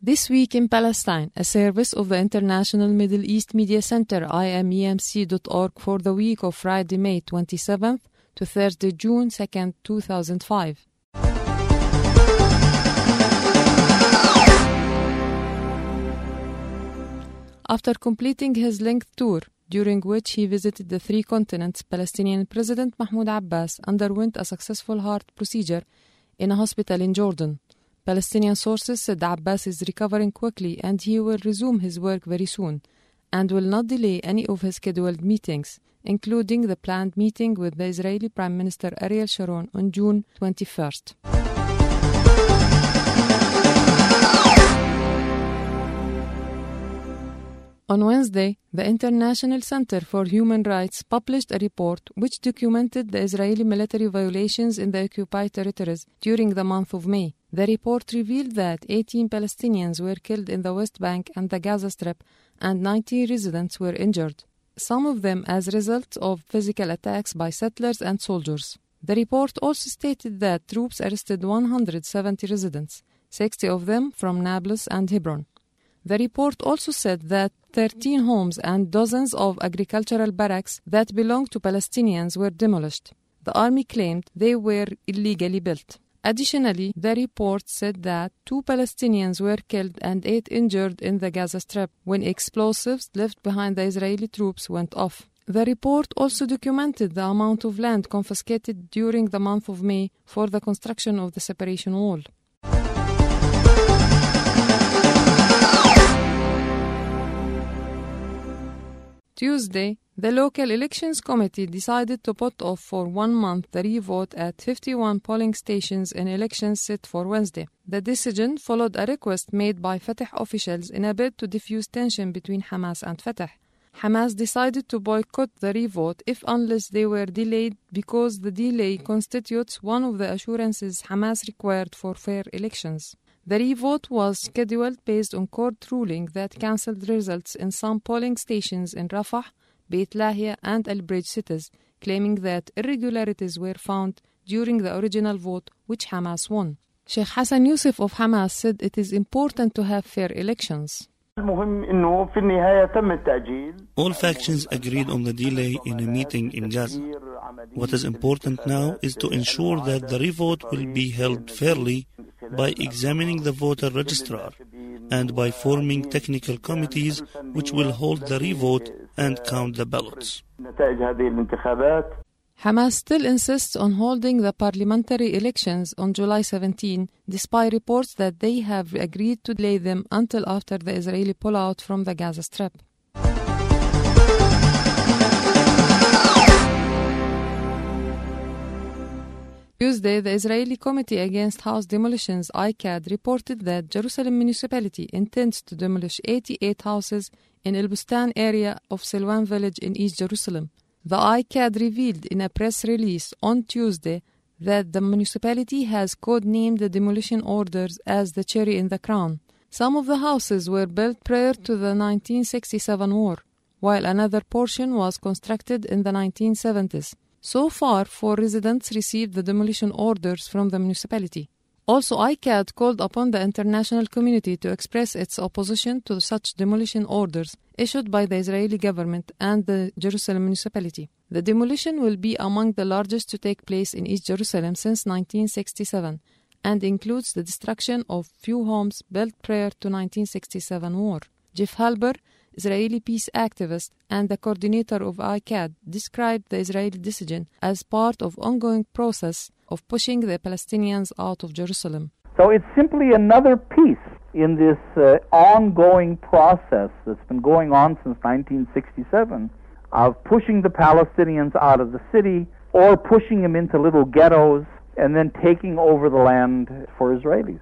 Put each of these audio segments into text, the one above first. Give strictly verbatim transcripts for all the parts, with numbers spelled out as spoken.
This Week in Palestine, a service of the International Middle East Media Center I M E M C dot org for the week of Friday, May twenty-seventh to Thursday, June second, two thousand five. After completing his length tour, during which he visited the three continents, Palestinian President Mahmoud Abbas underwent a successful heart procedure in a hospital in Jordan. Palestinian sources said Abbas is recovering quickly and he will resume his work very soon and will not delay any of his scheduled meetings, including the planned meeting with the Israeli Prime Minister Ariel Sharon on June twenty-first. On Wednesday, the International Center for Human Rights published a report which documented the Israeli military violations in the occupied territories during the month of May. The report revealed that eighteen Palestinians were killed in the West Bank and the Gaza Strip, and ninety residents were injured, some of them as a result of physical attacks by settlers and soldiers. The report also stated that troops arrested one hundred seventy residents, sixty of them from Nablus and Hebron. The report also said that thirteen homes and dozens of agricultural barracks that belonged to Palestinians were demolished. The army claimed they were illegally built. Additionally, the report said that two Palestinians were killed and eight injured in the Gaza Strip when explosives left behind the Israeli troops went off. The report also documented the amount of land confiscated during the month of May for the construction of the separation wall. Tuesday, the local elections committee decided to put off for one month the re-vote at fifty-one polling stations in elections set for Wednesday. The decision followed a request made by Fatah officials in a bid to diffuse tension between Hamas and Fatah. Hamas decided to boycott the re-vote if unless they were delayed because the delay constitutes one of the assurances Hamas required for fair elections. The re-vote was scheduled based on court ruling that cancelled results in some polling stations in Rafah, Beit Lahia and Al Bridge cities, claiming that irregularities were found during the original vote which Hamas won. Sheikh Hassan Youssef of Hamas said it is important to have fair elections. All factions agreed on the delay in a meeting in Gaza. What is important now is to ensure that the re-vote will be held fairly by examining the voter registrar and by forming technical committees which will hold the re-vote and count the ballots. Hamas still insists on holding the parliamentary elections on July seventeenth, despite reports that they have agreed to delay them until after the Israeli pullout from the Gaza Strip. Tuesday, the Israeli Committee Against House Demolitions, I C A D, reported that Jerusalem municipality intends to demolish eighty-eight houses in El Bustan area of Silwan village in East Jerusalem. The I C A D revealed in a press release on Tuesday that the municipality has codenamed the demolition orders as the cherry in the crown. Some of the houses were built prior to the nineteen sixty-seven war, while another portion was constructed in the nineteen seventies. So far, four residents received the demolition orders from the municipality. Also, I C A D called upon the international community to express its opposition to such demolition orders issued by the Israeli government and the Jerusalem municipality. The demolition will be among the largest to take place in East Jerusalem since nineteen sixty-seven and includes the destruction of few homes built prior to nineteen sixty-seven war. Jeff Halber, Israeli peace activist and the coordinator of I C A D, described the Israeli decision as part of ongoing process of pushing the Palestinians out of Jerusalem. So it's simply another piece in this uh, ongoing process that's been going on since nineteen sixty-seven of pushing the Palestinians out of the city or pushing them into little ghettos and then taking over the land for Israelis.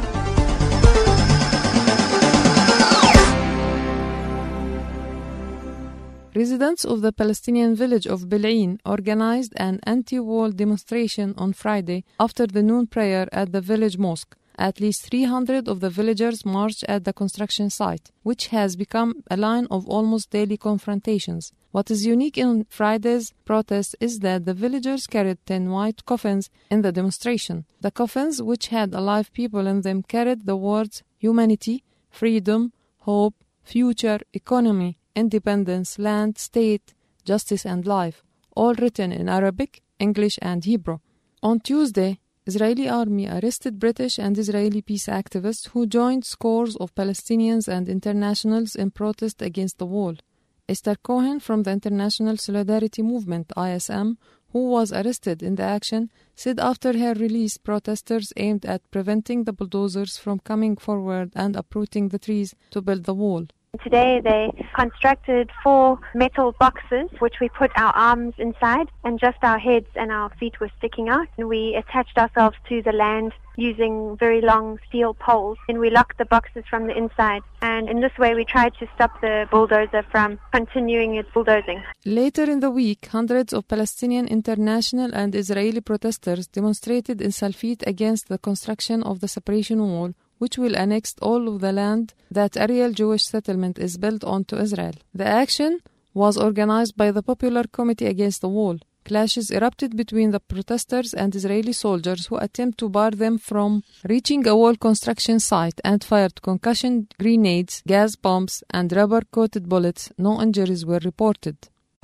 Residents of the Palestinian village of Bil'in organized an anti-wall demonstration on Friday after the noon prayer at the village mosque. At least three hundred of the villagers marched at the construction site, which has become a line of almost daily confrontations. What is unique in Friday's protest is that the villagers carried ten white coffins in the demonstration. The coffins, which had alive people in them, carried the words humanity, freedom, hope, future, economy, independence, land, state, justice and life, all written in Arabic, English and Hebrew. On Tuesday, Israeli army arrested British and Israeli peace activists who joined scores of Palestinians and internationals in protest against the wall. Esther Cohen from the International Solidarity Movement, I S M, who was arrested in the action, said after her release protesters aimed at preventing the bulldozers from coming forward and uprooting the trees to build the wall. Today they constructed four metal boxes which we put our arms inside, and just our heads and our feet were sticking out, and we attached ourselves to the land using very long steel poles, and we locked the boxes from the inside, and in this way we tried to stop the bulldozer from continuing its bulldozing. Later in the week, hundreds of Palestinian international and Israeli protesters demonstrated in Salfit against the construction of the separation wall, which will annex all of the land that Ariel Jewish settlement is built on to Israel. The action was organized by the Popular Committee Against the Wall. Clashes erupted between the protesters and Israeli soldiers who attempt to bar them from reaching a wall construction site and fired concussion grenades, gas bombs, and rubber-coated bullets. No injuries were reported.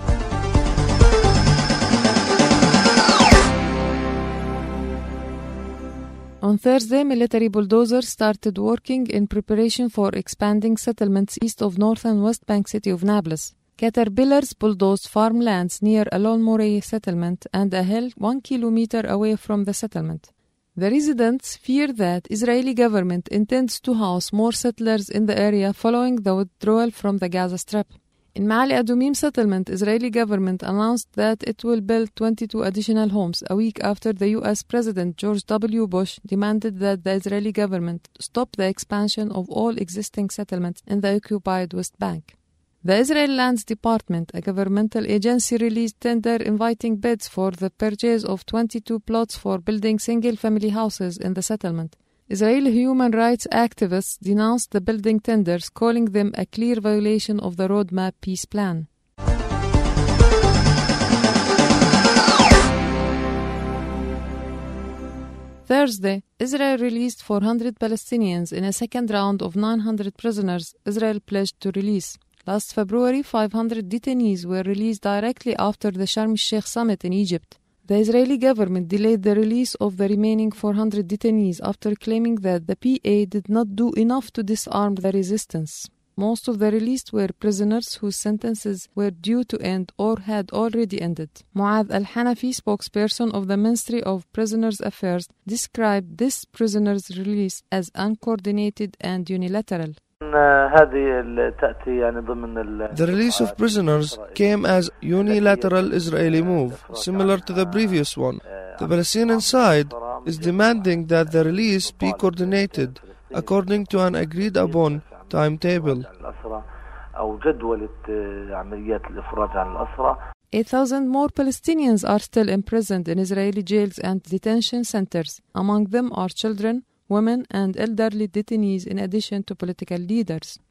On Thursday, military bulldozers started working in preparation for expanding settlements east of North and West Bank city of Nablus. Caterpillars bulldozed farmlands near Alon Morey settlement and a hill one kilometer away from the settlement. The residents fear that Israeli government intends to house more settlers in the area following the withdrawal from the Gaza Strip. In Ma'ale Adumim settlement, Israeli government announced that it will build twenty-two additional homes a week after the U S President George W. Bush demanded that the Israeli government stop the expansion of all existing settlements in the occupied West Bank. The Israel Lands Department, a governmental agency, released tender inviting bids for the purchase of twenty-two plots for building single-family houses in the settlement. Israeli human rights activists denounced the building tenders, calling them a clear violation of the Roadmap Peace Plan. Thursday, Israel released four hundred Palestinians in a second round of nine hundred prisoners Israel pledged to release. Last February, five hundred detainees were released directly after the Sharm el-Sheikh summit in Egypt. The Israeli government delayed the release of the remaining four hundred detainees after claiming that the P A did not do enough to disarm the resistance. Most of the released were prisoners whose sentences were due to end or had already ended. Mu'adh al-Hanafi, spokesperson of the Ministry of Prisoners Affairs, described this prisoners' release as uncoordinated and unilateral. The release of prisoners came as a unilateral Israeli move, similar to the previous one. The Palestinian side is demanding that the release be coordinated according to an agreed-upon timetable. eight thousand more Palestinians are still imprisoned in Israeli jails and detention centers. Among them are children, women and elderly detainees in addition to political leaders.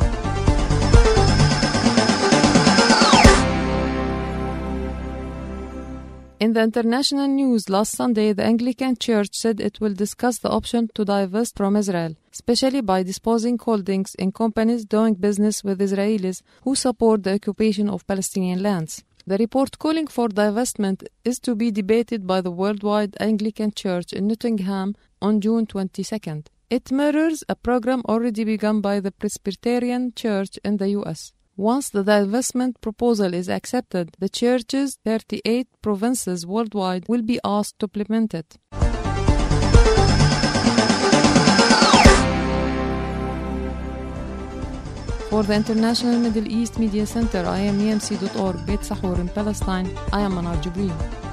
In the international news, last Sunday, the Anglican Church said it will discuss the option to divest from Israel, especially by disposing holdings in companies doing business with Israelis who support the occupation of Palestinian lands. The report calling for divestment is to be debated by the Worldwide Anglican Church in Nottingham on June twenty-second. It mirrors a program already begun by the Presbyterian Church in the U S. Once the divestment proposal is accepted, the Church's thirty-eight provinces worldwide will be asked to implement it. For the International Middle East Media Center, I am E M C dot org, Beit Sahur in Palestine, I am Manar Jibril.